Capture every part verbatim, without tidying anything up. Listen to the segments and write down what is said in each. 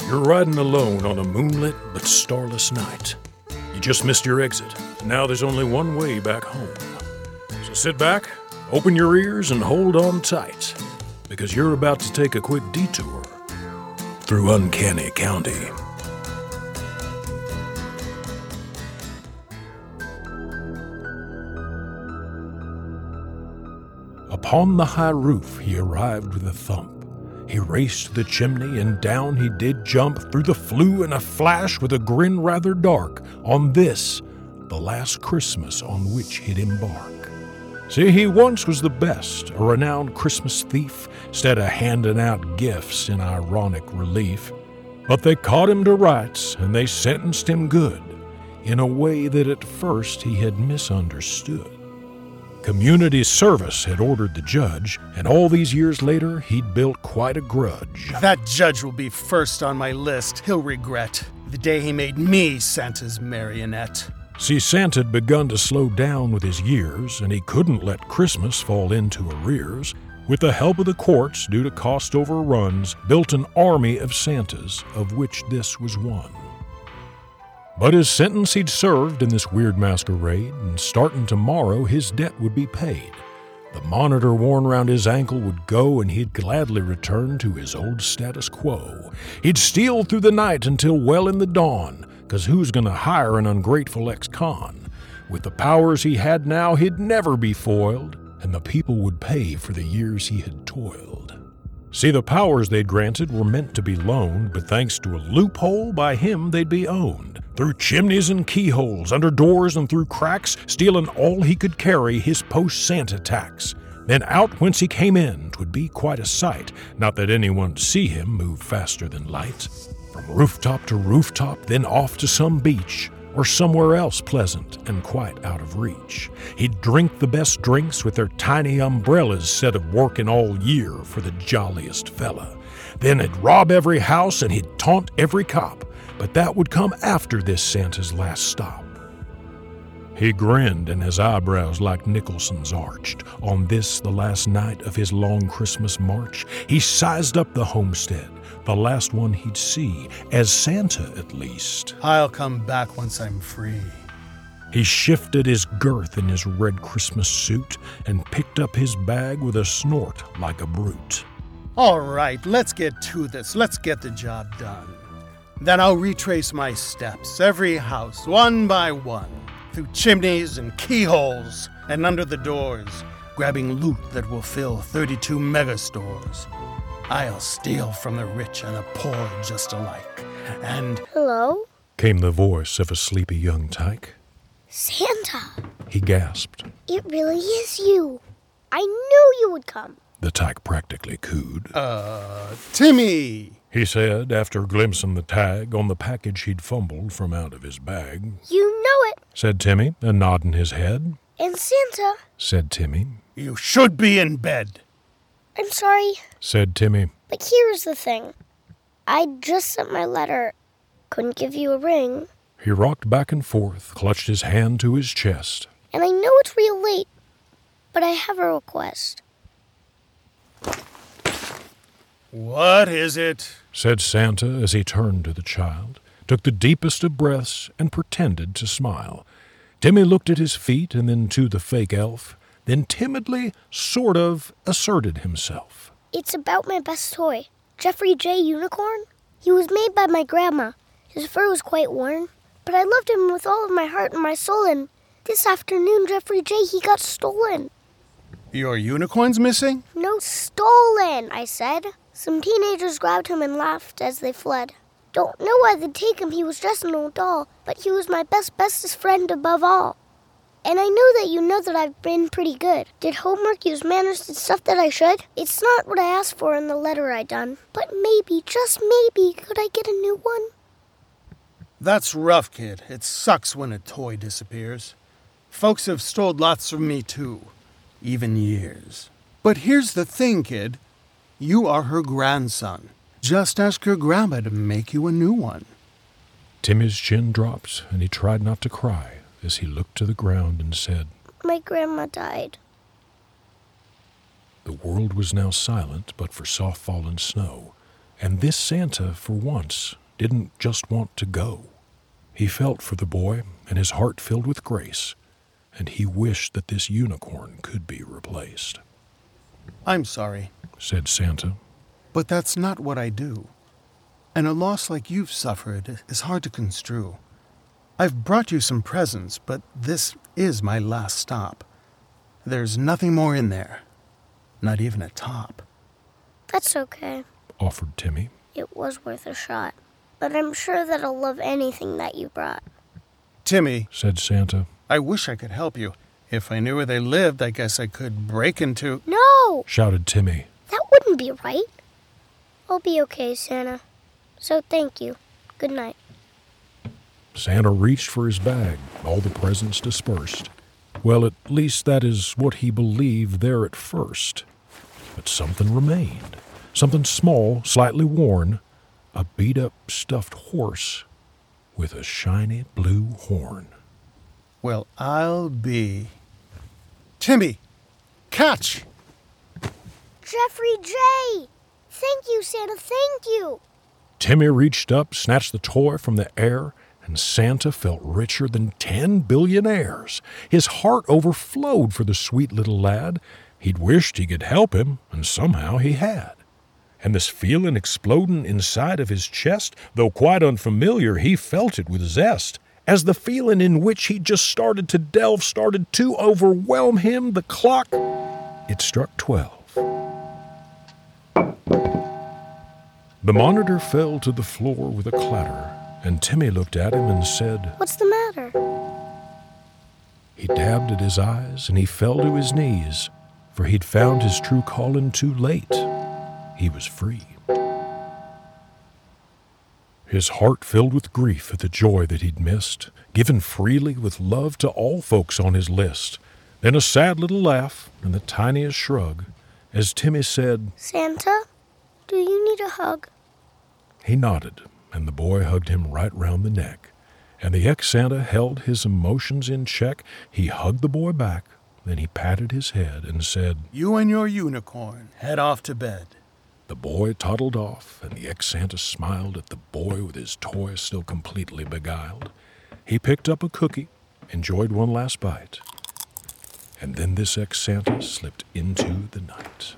You're riding alone on a moonlit but starless night. You just missed your exit. Now there's only one way back home. So sit back, open your ears, and hold on tight, because you're about to take a quick detour through Uncanny County. Upon the high roof he arrived with a thump. He raced the chimney, and down he did jump through the flue in a flash with a grin rather dark on this, the last Christmas on which he'd embark. See, he once was the best, a renowned Christmas thief, stead of handing out gifts in ironic relief. But they caught him to rights, and they sentenced him good, in a way that at first he had misunderstood. Community service had ordered the judge, and all these years later, he'd built quite a grudge. That judge will be first on my list. He'll regret the day he made me Santa's marionette. See, Santa'd begun to slow down with his years, and he couldn't let Christmas fall into arrears. With the help of the courts, due to cost overruns, built an army of Santas, of which this was one. But his sentence he'd served in this weird masquerade, and starting tomorrow his debt would be paid. The monitor worn round his ankle would go, and he'd gladly return to his old status quo. He'd steal through the night until well in the dawn, 'cause who's gonna hire an ungrateful ex-con? With the powers he had now, he'd never be foiled, and the people would pay for the years he had toiled. See, the powers they'd granted were meant to be loaned, but thanks to a loophole by him they'd be owned. Through chimneys and keyholes, under doors and through cracks, stealing all he could carry, his post-Santa tax. Then out whence he came in, 'twould be quite a sight, not that anyone'd see him move faster than light. From rooftop to rooftop, then off to some beach, or somewhere else pleasant and quite out of reach. He'd drink the best drinks with their tiny umbrellas, set of working all year for the jolliest fella. Then he'd rob every house and he'd taunt every cop, but that would come after this Santa's last stop. He grinned, and his eyebrows like Nicholson's arched. On this, the last night of his long Christmas march, he sized up the homestead, the last one he'd see, as Santa at least. I'll come back once I'm free. He shifted his girth in his red Christmas suit and picked up his bag with a snort like a brute. All right, let's get to this. Let's get the job done. Then I'll retrace my steps, every house, one by one, through chimneys and keyholes and under the doors, grabbing loot that will fill thirty-two megastores. I'll steal from the rich and the poor just alike, and... Hello? Came the voice of a sleepy young tyke. Santa! He gasped. It really is you. I knew you would come. The tyke practically cooed. Uh, Timmy! He said, after glimpsing the tag on the package he'd fumbled from out of his bag. You know it, Said Timmy, a nodding his head. And Santa... Said Timmy. You should be in bed. I'm sorry, Said Timmy. but here's the thing. I just sent my letter. Couldn't give you a ring. He rocked back and forth, clutched his hand to his chest. And I know it's real late, but I have a request. What is it? Said Santa as he turned to the child, took the deepest of breaths, and pretended to smile. Timmy looked at his feet and then to the fake elf, then timidly, sort of, asserted himself. It's about my best toy, Jeffrey J. Unicorn. He was made by my grandma. His fur was quite worn, but I loved him with all of my heart and my soul, and this afternoon, Jeffrey J., he got stolen. Your unicorn's missing? No, stolen, I said. Some teenagers grabbed him and laughed as they fled. Don't know why they'd take him, he was just an old doll, but he was my best, bestest friend above all. And I know that you know that I've been pretty good. Did homework, use manners, and stuff that I should? It's not what I asked for in the letter I done, but maybe, just maybe, could I get a new one? That's rough, kid. It sucks when a toy disappears. Folks have stole lots from me, too. Even years. But here's the thing, kid. You are her grandson. Just ask your grandma to make you a new one. Timmy's chin dropped, and he tried not to cry as he looked to the ground and said, My grandma died. The world was now silent but for soft fallen snow, And this Santa, for once, didn't just want to go. He felt for the boy, and his heart filled with grace, and he wished that this unicorn could be replaced. I'm sorry, said Santa. but that's not what I do. And a loss like you've suffered is hard to construe. I've brought you some presents, but this is my last stop. There's nothing more in there. Not even a top. That's okay. Offered Timmy. It was worth a shot. But I'm sure that I'll love anything that you brought. Timmy, said Santa. I wish I could help you. If I knew where they lived, I guess I could break into... No! Shouted Timmy. That wouldn't be right. I'll be okay, Santa. So thank you. Good night. Santa reached for his bag. All the presents dispersed. Well, at least that is what he believed there at first. But something remained. Something small, slightly worn. A beat-up stuffed horse with a shiny blue horn. Well, I'll be... Timmy, catch! Jeffrey J! Thank you, Santa, thank you! Timmy reached up, snatched the toy from the air, and Santa felt richer than ten billionaires. His heart overflowed for the sweet little lad. He'd wished he could help him, and somehow he had. And this feeling exploding inside of his chest, though quite unfamiliar, he felt it with zest. As the feeling in which he just started to delve started to overwhelm him, the clock, it struck twelve. The monitor fell to the floor with a clatter, and Timmy looked at him and said, What's the matter? He dabbed at his eyes, and he fell to his knees, for he'd found his true calling too late. He was free. His heart filled with grief at the joy that he'd missed, given freely with love to all folks on his list. Then a sad little laugh and the tiniest shrug, as Timmy said, Santa, do you need a hug? He nodded, and the boy hugged him right round the neck. And the ex-Santa held his emotions in check. He hugged the boy back, then he patted his head and said, You and your unicorn head off to bed. The boy toddled off, and the ex-Santa smiled at the boy with his toy still completely beguiled. He picked up a cookie, enjoyed one last bite, and then this ex-Santa slipped into the night.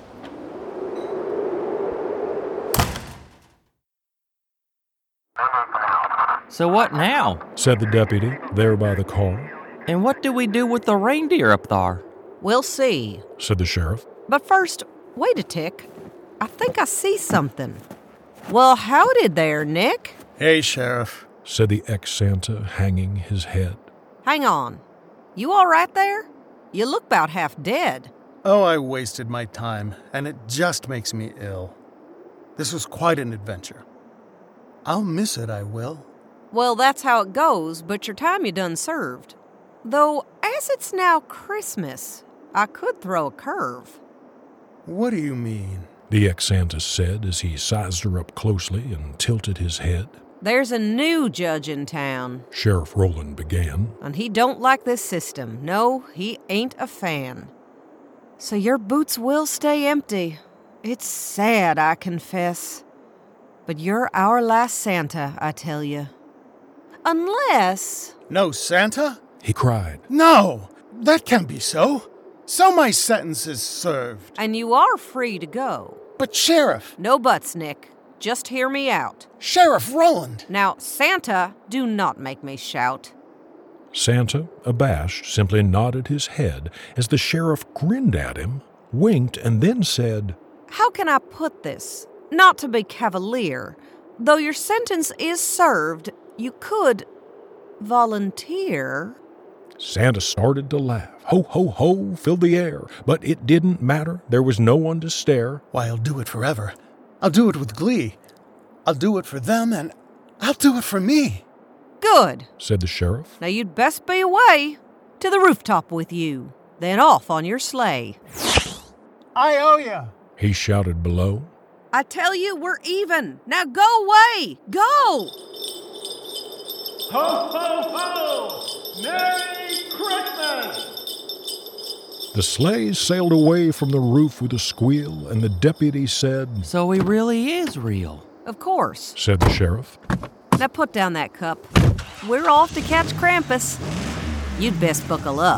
So what now? Said the deputy, there by the car. And what do we do with the reindeer up there? We'll see. Said the sheriff. But first, wait a tick. I think I see something. Well, howdy there, Nick. Hey, Sheriff. Said the ex-Santa, hanging his head. Hang on. You all right there? You look about half dead. Oh, I wasted my time, and it just makes me ill. This was quite an adventure. I'll miss it, I will. Well, that's how it goes, but your time you done served. Though, as it's now Christmas, I could throw a curve. What do you mean? The ex-Santa said as he sized her up closely and tilted his head. There's a new judge in town. Sheriff Rowland began. And he don't like this system. No, he ain't a fan. So your boots will stay empty. It's sad, I confess. But you're our last Santa, I tell you. Unless... No Santa? He cried. No! That can't be so. So my sentence is served. And you are free to go. But Sheriff... No buts, Nick. Just hear me out. Sheriff Rowland! Now, Santa, do not make me shout. Santa, abashed, simply nodded his head as the sheriff grinned at him, winked, and then said, How can I put this? Not to be cavalier. Though your sentence is served, you could volunteer. Santa started to laugh. Ho, ho, ho, filled the air. But it didn't matter. There was no one to stare. Why, I'll do it forever. I'll do it with glee. I'll do it for them, and I'll do it for me. Good, said the sheriff. Now you'd best be away. To the rooftop with you. Then off on your sleigh. I owe you. He shouted below. I tell you, we're even. Now go away. Go. Ho, ho, ho! Merry Christmas! The sleighs sailed away from the roof with a squeal, and the deputy said, So he really is real. Of course. said the sheriff. Now put down that cup. We're off to catch Krampus. You'd best buckle up.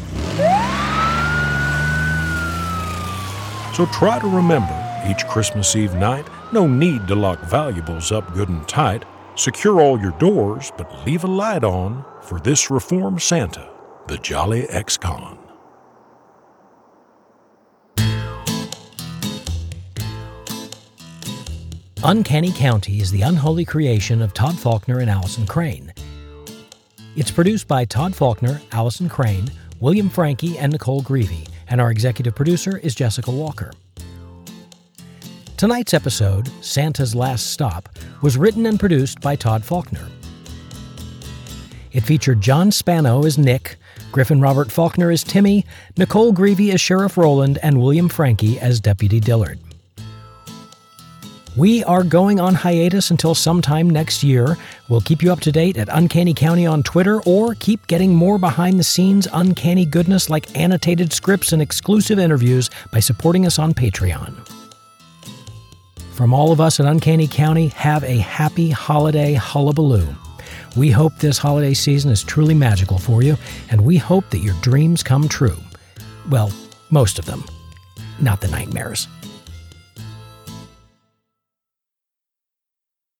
So try to remember, each Christmas Eve night, no need to lock valuables up good and tight. Secure all your doors, but leave a light on for this reformed Santa, the Jolly Ex-Con. Uncanny County is the unholy creation of Todd Faulkner and Allison Crane. It's produced by Todd Faulkner, Allison Crane, William Franke, and Nicole Greavy, and our executive producer is Jessica Walker. Tonight's episode, Santa's Last Stop, was written and produced by Todd Faulkner. It featured John Spano as Nick, Griffin Robert Faulkner as Timmy, Nicole Greavy as Sheriff Roland, and William Franke as Deputy Dillard. We are going on hiatus until sometime next year. We'll keep you up to date at Uncanny County on Twitter, or keep getting more behind-the-scenes uncanny goodness like annotated scripts and exclusive interviews by supporting us on Patreon. From all of us at Uncanny County, have a happy holiday hullabaloo. We hope this holiday season is truly magical for you, and we hope that your dreams come true. Well, most of them. Not the nightmares.